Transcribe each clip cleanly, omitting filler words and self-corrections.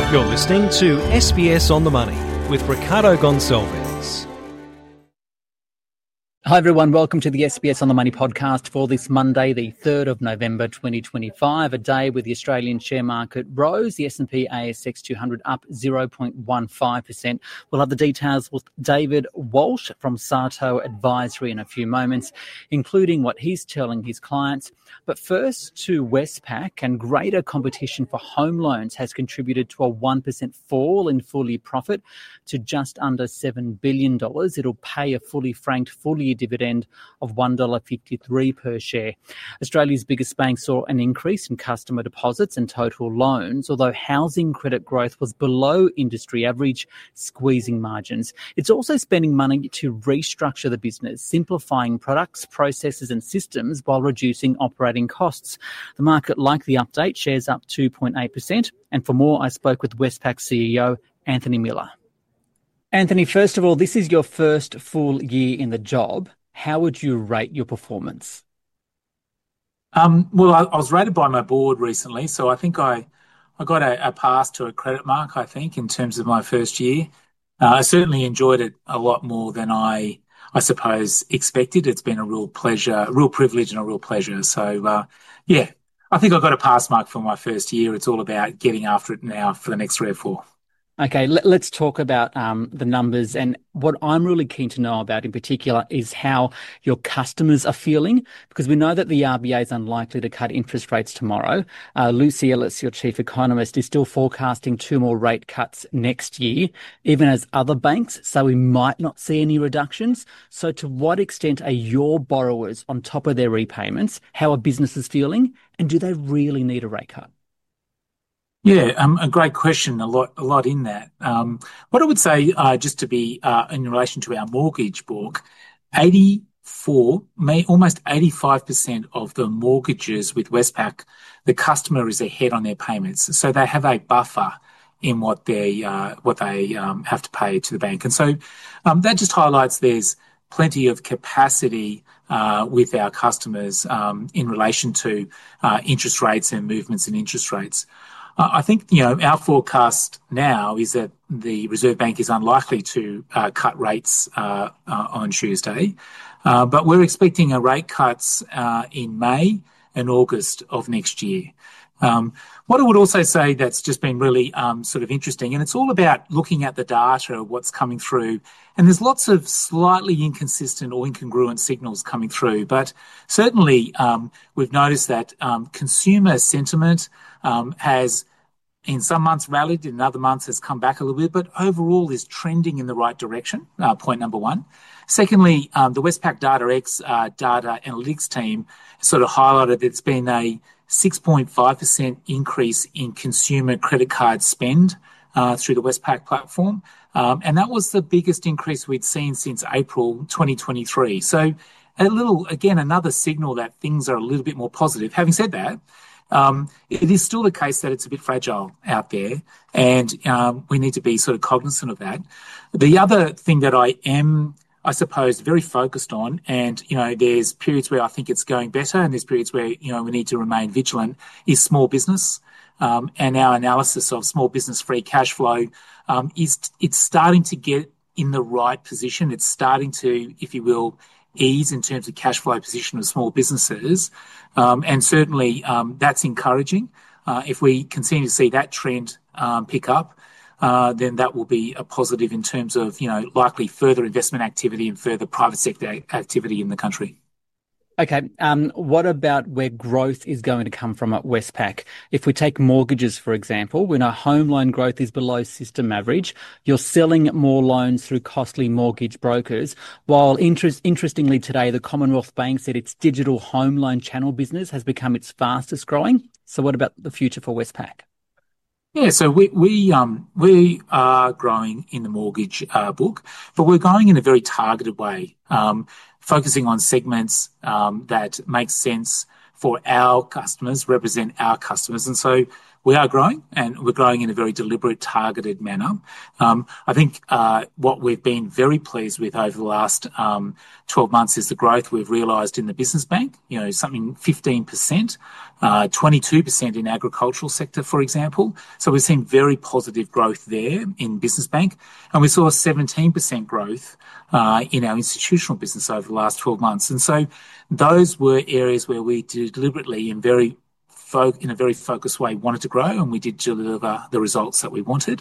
You're listening to SBS on the Money with Ricardo Gonçalves. Hi everyone, welcome to the SBS on the Money podcast for this Monday, the 3rd of November 2025, a day with the Australian share market rose, the S&P ASX 200 up 0.15%. We'll have the details with David Walsh from Sato Advisory in a few moments, including what he's telling his clients. But first to Westpac, and greater competition for home loans has contributed to a 1% fall in full-year profit to just under $7 billion. It'll pay a fully franked full-year dividend of $1.53 per share. Australia's biggest bank saw an increase in customer deposits and total loans, although housing credit growth was below industry average, squeezing margins. It's also spending money to restructure the business, simplifying products, processes and systems while reducing operating costs. The market liked the update, shares up 2.8%. And for more, I spoke with Westpac CEO Anthony Miller. Anthony, first of all, this is your first full year in the job. How would you rate your performance? Well, I was rated by my board recently, so I think I got a pass to a credit mark, I think, in terms of my first year. I certainly enjoyed it a lot more than I suppose, expected. It's been a real pleasure, a real privilege and a real pleasure. So, yeah, I think I got a pass mark for my first year. It's all about getting after it now for the next 3 or 4. Okay, let's talk about the numbers. And what I'm really keen to know about in particular is how your customers are feeling, because we know that the RBA is unlikely to cut interest rates tomorrow. Lucy Ellis, your chief economist, is still forecasting 2 more rate cuts next year, even as other banks say we might not see any reductions. So to what extent are your borrowers on top of their repayments? How are businesses feeling? And do they really need a rate cut? Yeah, a great question. A lot in that. What I would say, just to be in relation to our mortgage book, almost 85% of the mortgages with Westpac, the customer is ahead on their payments, so they have a buffer in what they have to pay to the bank, and so that just highlights there's plenty of capacity with our customers in relation to interest rates and movements in interest rates. I think, our forecast now is that the Reserve Bank is unlikely to cut rates on Tuesday, but we're expecting a rate cuts in May and August of next year. What I would also say that's just been really sort of interesting, and it's all about looking at the data of what's coming through, and there's lots of slightly inconsistent or incongruent signals coming through, but certainly we've noticed that consumer sentiment has in some months rallied, in other months has come back a little bit, but overall is trending in the right direction, point number one. Secondly, the Westpac DataX data analytics team sort of highlighted that it's been a 6.5% increase in consumer credit card spend through the Westpac platform. And that was the biggest increase we'd seen since April 2023. So another signal that things are a little bit more positive. Having said that, it is still the case that it's a bit fragile out there, and we need to be sort of cognizant of that. The other thing that I suppose, very focused on, and, there's periods where I think it's going better and there's periods where, we need to remain vigilant, is small business. And our analysis of small business free cash flow it's starting to get in the right position. It's starting to, if you will, ease in terms of cash flow position of small businesses. And certainly that's encouraging. If we continue to see that trend pick up, then that will be a positive in terms of, likely further investment activity and further private sector activity in the country. Okay, what about where growth is going to come from at Westpac? If we take mortgages, for example, we know home loan growth is below system average. You're selling more loans through costly mortgage brokers, while interestingly today, the Commonwealth Bank said its digital home loan channel business has become its fastest growing. So what about the future for Westpac? Yeah, so we are growing in the mortgage book, but we're growing in a very targeted way, focusing on segments that make sense for our customers, represent our customers. And so we are growing, and we're growing in a very deliberate, targeted manner. I think what we've been very pleased with over the last 12 months is the growth we've realised in the business bank, something 15%, 22% in agricultural sector, for example. So we've seen very positive growth there in business bank. And we saw 17% growth in our institutional business over the last 12 months. And so those were areas where we deliberately in a very focused way wanted to grow, and we did deliver the results that we wanted.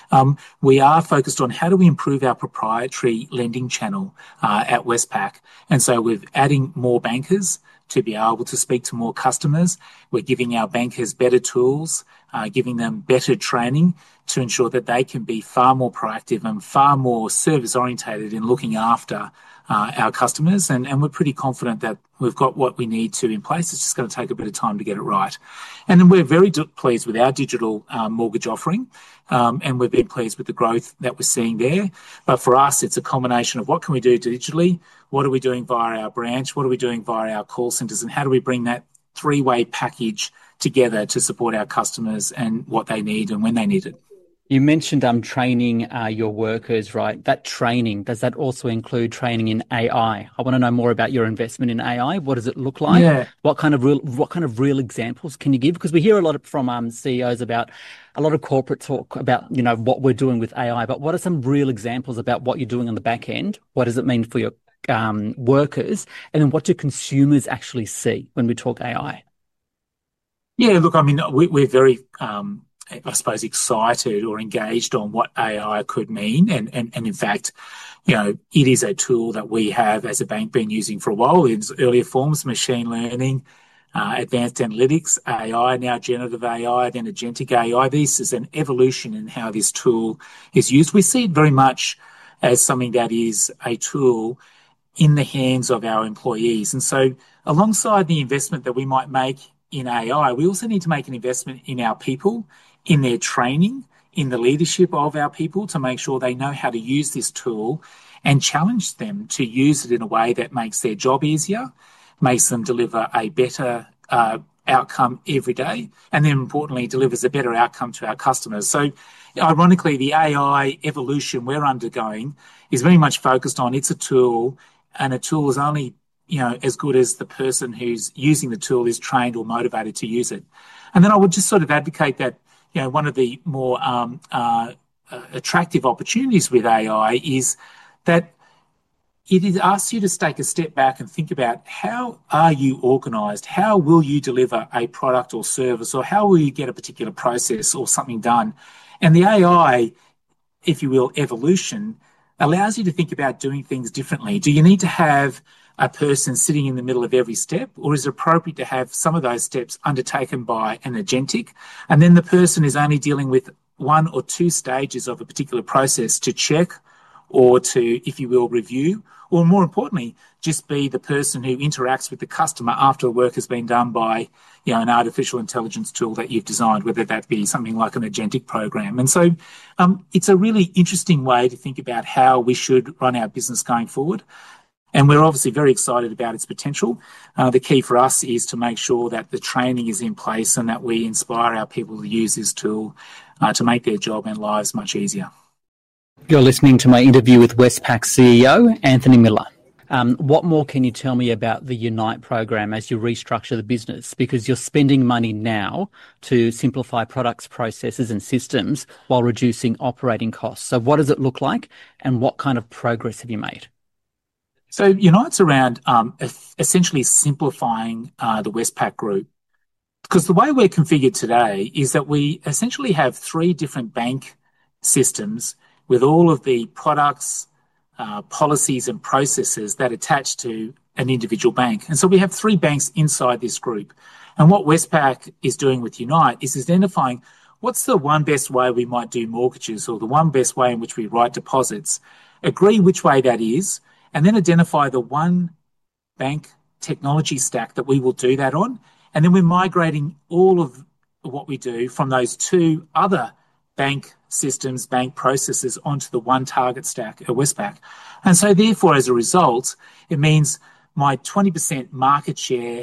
We are focused on how do we improve our proprietary lending channel at Westpac. And so we're adding more bankers to be able to speak to more customers. We're giving our bankers better tools, giving them better training to ensure that they can be far more proactive and far more service orientated in looking after our customers. And we're pretty confident that we've got what we need to in place. It's just going to take a bit of time to get it right. And then we're very pleased with our digital mortgage offering. And we've been pleased with the growth that we're seeing there. But for us, it's a combination of what can we do digitally, what are we doing via our branch, what are we doing via our call centres, and how do we bring that three-way package together to support our customers and what they need and when they need it. You mentioned training your workers, right? That training, does that also include training in AI? I want to know more about your investment in AI. What does it look like? Yeah. What kind of real examples can you give? Because we hear a lot from CEOs about a lot of corporate talk about, what we're doing with AI, but what are some real examples about what you're doing on the back end? What does it mean for your workers? And then what do consumers actually see when we talk AI? Yeah, look, I mean, we're very, I suppose, excited or engaged on what AI could mean. And in fact, it is a tool that we have as a bank been using for a while in its earlier forms, machine learning, advanced analytics, AI, now generative AI, then agentic AI. This is an evolution in how this tool is used. We see it very much as something that is a tool in the hands of our employees. And so alongside the investment that we might make in AI, we also need to make an investment in our people, in their training, in the leadership of our people to make sure they know how to use this tool and challenge them to use it in a way that makes their job easier, makes them deliver a better outcome every day, and then importantly, delivers a better outcome to our customers. So ironically, the AI evolution we're undergoing is very much focused on it's a tool, and a tool is only as good as the person who's using the tool is trained or motivated to use it. And then I would just sort of advocate that, one of the more attractive opportunities with AI is that it asks you to take a step back and think about how are you organised? How will you deliver a product or service, or how will you get a particular process or something done? And the AI, if you will, evolution allows you to think about doing things differently. Do you need to have a person sitting in the middle of every step, or is it appropriate to have some of those steps undertaken by an agentic, and then the person is only dealing with one or two stages of a particular process to check or to, if you will, review, or more importantly, just be the person who interacts with the customer after the work has been done by an artificial intelligence tool that you've designed, whether that be something like an agentic program. And so it's a really interesting way to think about how we should run our business going forward. And we're obviously very excited about its potential. The key for us is to make sure that the training is in place and that we inspire our people to use this tool to make their job and lives much easier. You're listening to my interview with Westpac CEO, Anthony Miller. What more can you tell me about the Unite program as you restructure the business? Because you're spending money now to simplify products, processes and systems while reducing operating costs. So what does it look like, and what kind of progress have you made? So Unite's around essentially simplifying the Westpac Group. Because the way we're configured today is that we essentially have three different bank systems with all of the products, policies and processes that attach to an individual bank. And so we have three banks inside this group. And what Westpac is doing with Unite is identifying what's the one best way we might do mortgages, or the one best way in which we write deposits, agree which way that is, and then identify the one bank technology stack that we will do that on. And then we're migrating all of what we do from those two other bank systems, bank processes onto the one target stack at Westpac. And so therefore, as a result, it means my 20% market share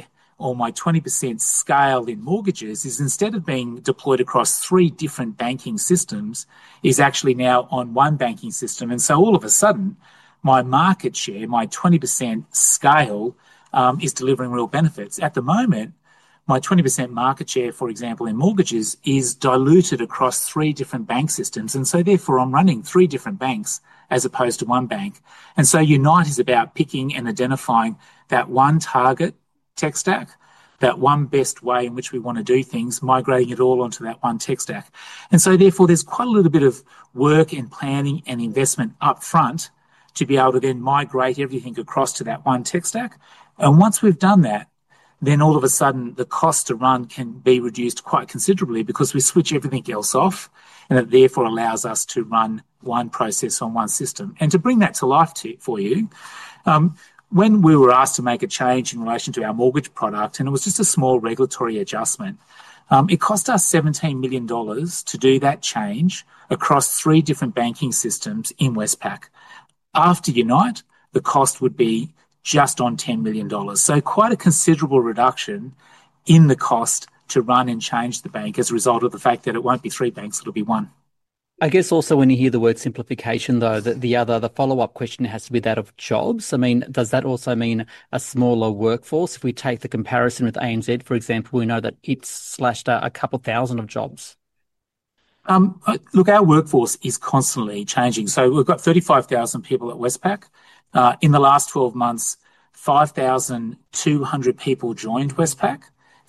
or my 20% scale in mortgages is, instead of being deployed across 3 different banking systems, is actually now on one banking system. And so all of a sudden, my market share, my 20% scale, is delivering real benefits. At the moment, my 20% market share, for example, in mortgages is diluted across 3 different bank systems. And so therefore I'm running 3 different banks as opposed to one bank. And so Unite is about picking and identifying that one target tech stack, that one best way in which we want to do things, migrating it all onto that one tech stack. And so therefore there's quite a little bit of work and planning and investment up front to be able to then migrate everything across to that one tech stack. And once we've done that, then all of a sudden the cost to run can be reduced quite considerably because we switch everything else off, and it therefore allows us to run one process on one system. And to bring that to life for you, when we were asked to make a change in relation to our mortgage product, and it was just a small regulatory adjustment, it cost us $17 million to do that change across 3 different banking systems in Westpac. After Unite, the cost would be just on $10 million. So quite a considerable reduction in the cost to run and change the bank as a result of the fact that it won't be 3 banks, it'll be one. I guess also when you hear the word simplification, though, the follow-up question has to be that of jobs. I mean, does that also mean a smaller workforce? If we take the comparison with ANZ, for example, we know that it's slashed a couple thousand of jobs. Look, our workforce is constantly changing. So we've got 35,000 people at Westpac. In the last 12 months, 5,200 people joined Westpac,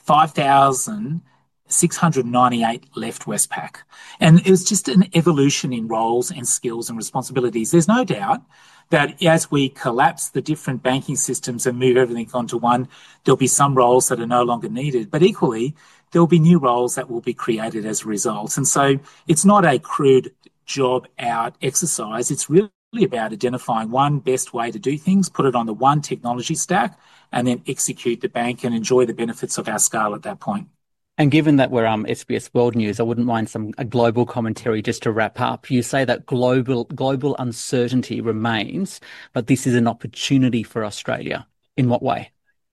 5,698 left Westpac. And it was just an evolution in roles and skills and responsibilities. There's no doubt that as we collapse the different banking systems and move everything onto one, there'll be some roles that are no longer needed. But equally, there'll be new roles that will be created as a result. And so it's not a crude job out exercise. It's really about identifying one best way to do things, put it on the one technology stack, and then execute the bank and enjoy the benefits of our scale at that point. And given that we're SBS World News, I wouldn't mind a global commentary just to wrap up. You say that global uncertainty remains, but this is an opportunity for Australia. In what way?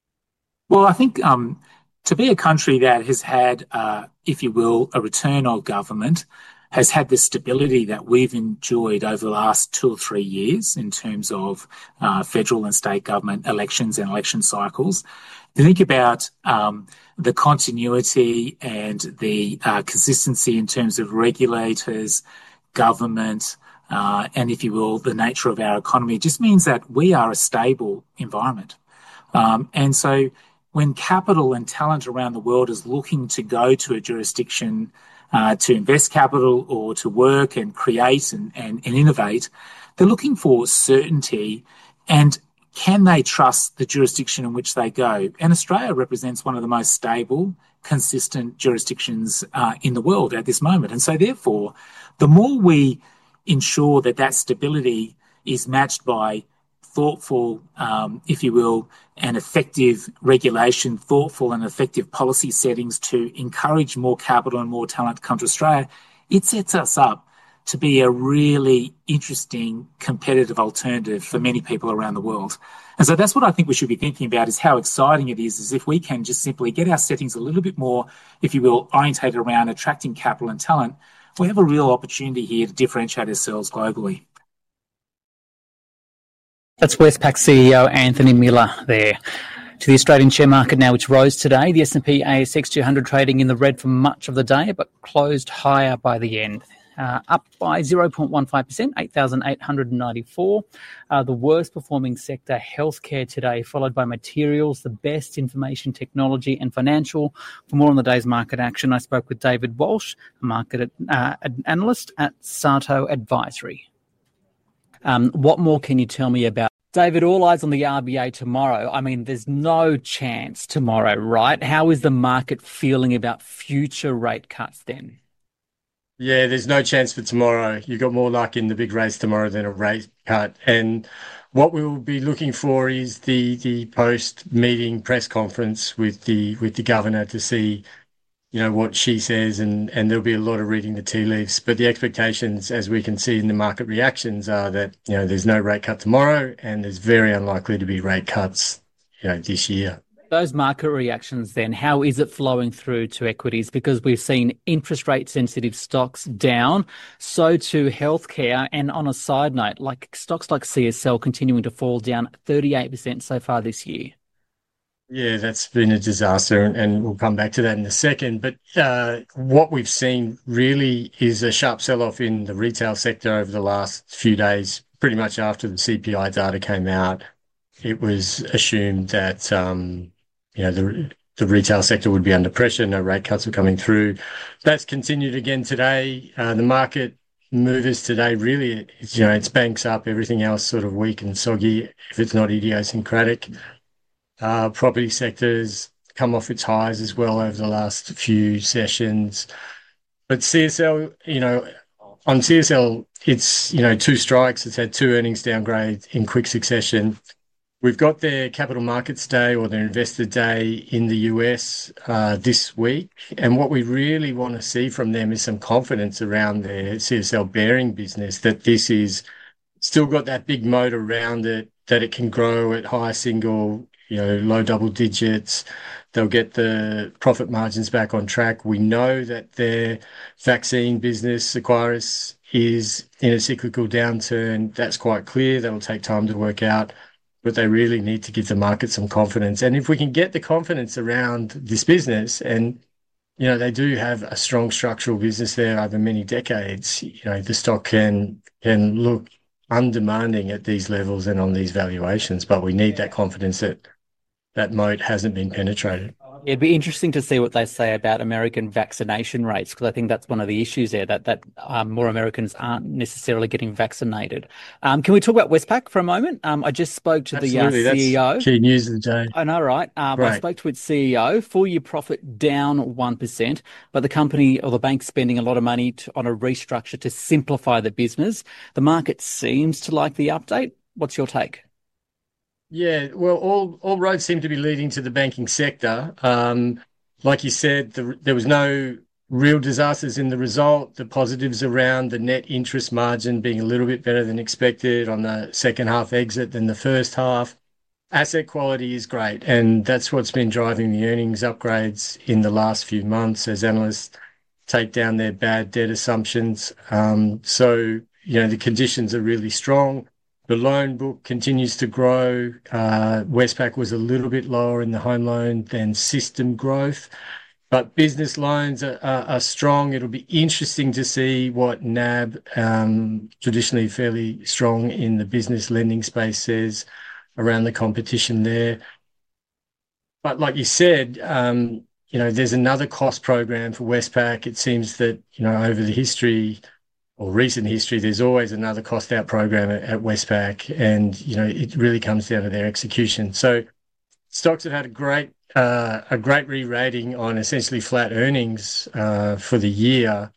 Well, I think to be a country that has had, if you will, a return of government, has had the stability that we've enjoyed over the last 2 or 3 years in terms of federal and state government elections and election cycles. To think about the continuity and the consistency in terms of regulators, government, and, if you will, the nature of our economy just means that we are a stable environment. And so when capital and talent around the world is looking to go to a jurisdiction to invest capital or to work and create and innovate, they're looking for certainty and can they trust the jurisdiction in which they go? And Australia represents one of the most stable, consistent jurisdictions in the world at this moment. And so therefore, the more we ensure that that stability is matched by thoughtful, if you will, and effective regulation, thoughtful and effective policy settings to encourage more capital and more talent to come to Australia, it sets us up to be a really interesting competitive alternative for many people around the world. And so that's what I think we should be thinking about, is how exciting it is if we can just simply get our settings a little bit more, if you will, orientated around attracting capital and talent. We have a real opportunity here to differentiate ourselves globally. That's Westpac CEO Anthony Miller there. To the Australian share market now, which rose today. The S&P ASX 200 trading in the red for much of the day, but closed higher by the end. Up by 0.15%, 8,894. The worst performing sector, healthcare today, followed by materials, the best information technology and financial. For more on the day's market action, I spoke with David Walsh, a market analyst at Sato Advisory. What more can you tell me about, David, all eyes on the RBA tomorrow? I mean, there's no chance tomorrow, right? How is the market feeling about future rate cuts then? Yeah, there's no chance for tomorrow. You've got more luck in the big race tomorrow than a rate cut. And what we will be looking for is the post-meeting press conference with the governor to see, what she says, and there'll be a lot of reading the tea leaves. But the expectations, as we can see in the market reactions, are that, there's no rate cut tomorrow and there's very unlikely to be rate cuts, this year. Those market reactions then, how is it flowing through to equities? Because we've seen interest rate sensitive stocks down, so too healthcare. And on a side note, like stocks like CSL continuing to fall down 38% so far this year. Yeah, that's been a disaster, and we'll come back to that in a second. But what we've seen really is a sharp sell-off in the retail sector over the last few days, pretty much after the CPI data came out. It was assumed that the retail sector would be under pressure, no rate cuts were coming through. That's continued again today. The market movers today really, it's banks up, everything else sort of weak and soggy if it's not idiosyncratic. Property sectors come off its highs as well over the last few sessions. But CSL, on CSL, it's, two strikes. It's had two earnings downgrades in quick succession. We've got their Capital Markets Day or their Investor Day in the US this week. And what we really want to see from them is some confidence around their CSL Behring business, that this is still got that big moat around it, that it can grow at high single, low double digits. They'll get the profit margins back on track. We know that their vaccine business, Seqirus, is in a cyclical downturn. That's quite clear. That'll take time to work out, but they really need to give the market some confidence. And if we can get the confidence around this business, and they do have a strong structural business there over many decades, the stock can look undemanding at these levels and on these valuations, but we need that confidence that moat hasn't been penetrated. It'd be interesting to see what they say about American vaccination rates, because I think that's one of the issues there, that more Americans aren't necessarily getting vaccinated. Can we talk about Westpac for a moment? I just spoke to the CEO. That's key news of the day. I know, right? I spoke to its CEO. Full year profit down 1%, but the company or the bank spending a lot of money on a restructure to simplify the business. The market seems to like the update. What's your take? Yeah, well, all roads seem to be leading to the banking sector. Like you said, there was no real disasters in the result. The positives around the net interest margin being a little bit better than expected on the second half exit than the first half. Asset quality is great, and that's what's been driving the earnings upgrades in the last few months as analysts take down their bad debt assumptions. So, the conditions are really strong. The loan book continues to grow. Westpac was a little bit lower in the home loan than system growth, but business loans are strong. It'll be interesting to see what NAB, traditionally fairly strong in the business lending space, says around the competition there. But like you said, there's another cost program for Westpac. It seems that, over the history or recent history, there's always another cost out program at Westpac, and it really comes down to their execution. So stocks have had a great re-rating on essentially flat earnings for the year.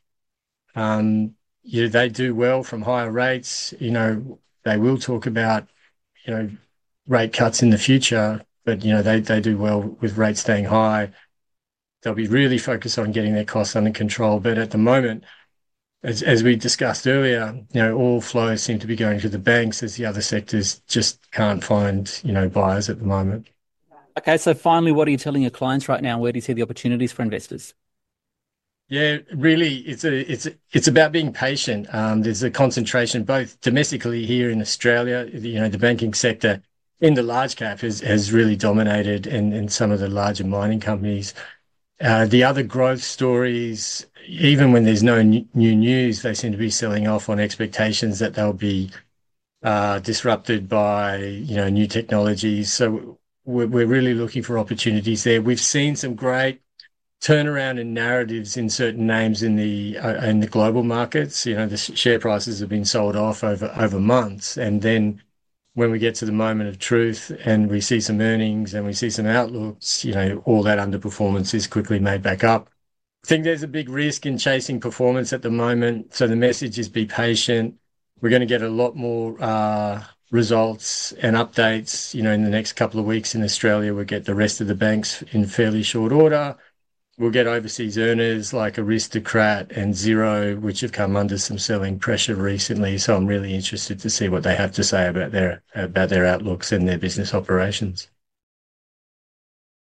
They do well from higher rates. They will talk about rate cuts in the future, but they do well with rates staying high. They'll be really focused on getting their costs under control, but at the moment, as we discussed earlier, all flows seem to be going to the banks as the other sectors just can't find, buyers at the moment. Okay, so finally, what are you telling your clients right now? Where do you see the opportunities for investors? Yeah, really, it's about being patient. There's a concentration both domestically here in Australia. The banking sector in the large cap has really dominated, and some of the larger mining companies. The other growth stories, even when there's no new news, they seem to be selling off on expectations that they'll be disrupted by new technologies. So we're really looking for opportunities there. We've seen some great turnaround in narratives in certain names in the global markets. The share prices have been sold off over months, and then when we get to the moment of truth and we see some earnings and we see some outlooks, all that underperformance is quickly made back up. I think there's a big risk in chasing performance at the moment. So the message is be patient. We're going to get a lot more results and updates, in the next couple of weeks in Australia. We'll get the rest of the banks in fairly short order. We'll get overseas earners like Aristocrat and Xero, which have come under some selling pressure recently. So I'm really interested to see what they have to say about their outlooks and their business operations.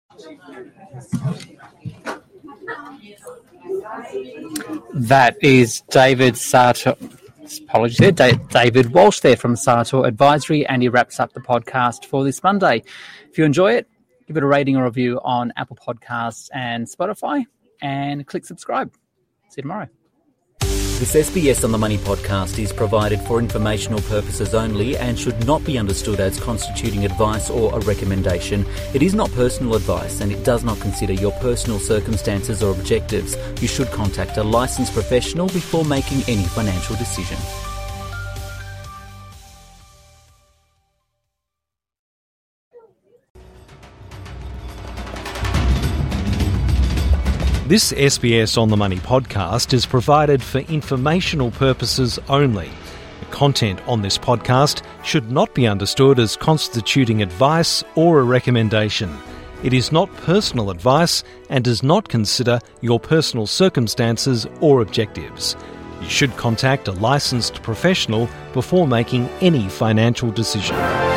That is David Sartor. Apologies there, David Walsh there from Sartor Advisory, and he wraps up the podcast for this Monday. If you enjoy it, give it a rating or review on Apple Podcasts and Spotify, and click subscribe. See you tomorrow. This SBS on the Money podcast is provided for informational purposes only and should not be understood as constituting advice or a recommendation. It is not personal advice and it does not consider your personal circumstances or objectives. You should contact a licensed professional before making any financial decision. This SBS On The Money podcast is provided for informational purposes only. The content on this podcast should not be understood as constituting advice or a recommendation. It is not personal advice and does not consider your personal circumstances or objectives. You should contact a licensed professional before making any financial decision.